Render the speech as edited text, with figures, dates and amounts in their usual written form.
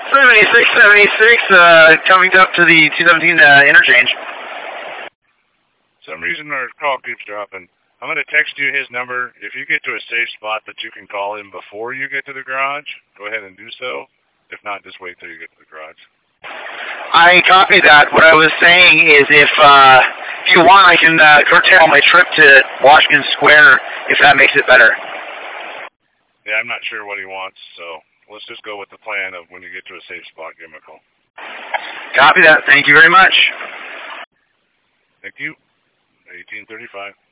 7676, coming up to the 217 interchange. Some reason our call keeps dropping. I'm going to text you his number. If you get to a safe spot that you can call him before you get to the garage, go ahead and do so. If not, just wait till you get to the garage. I copied that. What I was saying is if you want, I can curtail my trip to Washington Square if that makes it better. Yeah, I'm not sure what he wants, so let's just go with the plan of when you get to a safe spot, give him a call. Copy that. Thank you very much. Thank you. 1835.